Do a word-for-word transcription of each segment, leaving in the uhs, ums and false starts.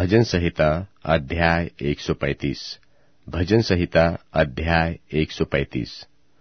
भजन संहिता अध्याय एक सौ पैंतीस। भजन संहिता अध्याय एक सौ पैंतीस।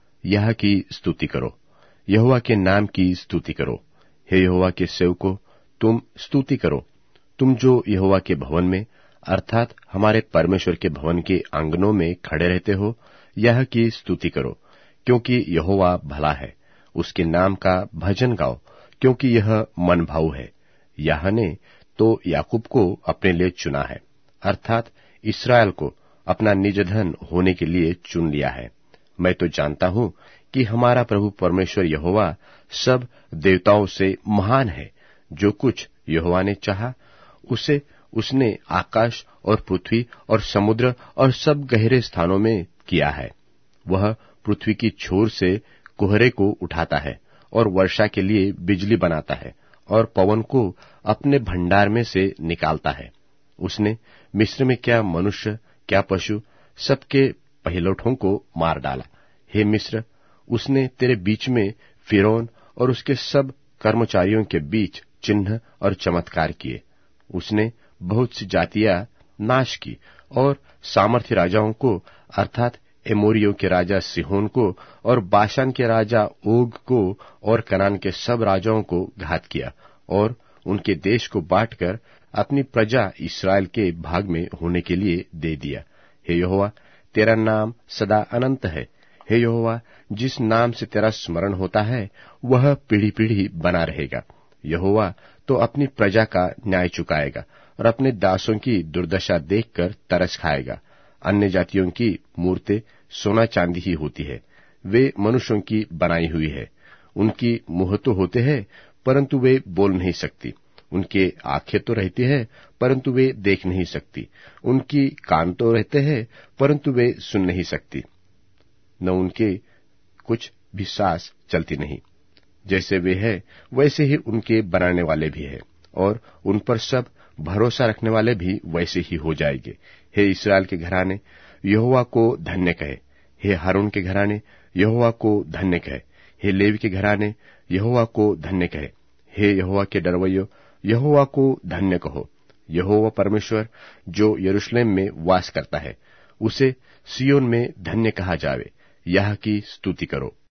यह की स्तुति करो, यहोवा के नाम की स्तुति करो। हे यहोवा के सेवकों, तुम स्तुति करो, तुम जो यहोवा के भवन में अर्थात हमारे परमेश्वर के भवन के आंगनों में खड़े रहते हो, यह की स्तुति करो, क्योंकि यहोवा भला है। उसके नाम का भजन गाओ, क्योंकि यह मन भाऊ है। यह ने तो याकूब को अपने लिए चुना है, अर्थात इस्राएल को अपना निज धन होने के लिए चुन लिया है। मैं तो जानता हूं कि हमारा प्रभु परमेश्वर यहोवा सब देवताओं से महान है। जो कुछ यहोवा ने चाहा, उसे उसने आकाश और पृथ्वी और समुद्र और सब गहरे स्थानों में किया है। वह पृथ्वी की छोर से कोहरे को उठाता है और वर्षा के लिए बिजली बनाता है और पवन को अपने भंडार में से निकालता है। उसने मिस्र में क्या मनुष्य क्या पशु सबके पहिलौठों को मार डाला। हे मिस्र, उसने तेरे बीच में फिरौन और उसके सब कर्मचारियों के बीच चिन्ह और चमत्कार किए। उसने बहुत सी जातियां नाश की और सामर्थ्य राजाओं को अर्थात एमोरियों के राजा सिहोन को और बाशान के राजा ओग को और कनान के सब राजाओं को घात किया और उनके देश को बांटकर अपनी प्रजा इस्राएल के भाग में होने के लिए दे दिया। हे यहोवा, तेरा नाम सदा अनंत है। हे यहोवा, जिस नाम से तेरा स्मरण होता है वह पीढ़ी पीढ़ी बना रहेगा। यहोवा तो अपनी प्रजा का न्याय चुकाएगा और अपने दासों की दुर्दशा देखकर तरस खाएगा। अन्य जातियों की मूर्तें सोना चांदी ही होती है, वे मनुष्यों की बनाई हुई है। उनकी मुंह तो होते हैं, परंतु वे बोल नहीं सकती। उनके आंखें तो रहती है, परंतु वे देख नहीं सकती। उनकी कान तो रहते हैं, परंतु वे सुन नहीं सकती। न उनके कुछ भी सांस चलती नहीं। जैसे वे हैं, वैसे ही उनके बनाने वाले भी हैं, और उन पर सब भरोसा रखने वाले भी वैसे ही हो जाएंगे। हे इस्राएल के घराने, यहोवा को धन्य कहे। हे हारून के घराने, यहोवा को धन्य कहे। हे लेवी के घराने, यहोवा को धन्य कहे। हे यहोवा के डरवैयो, यहोवा को धन्य कहो। यहोवा परमेश्वर जो यरूशलेम में वास करता है, उसे सिय्योन में धन्य कहा जावे। यह की स्तुति करो।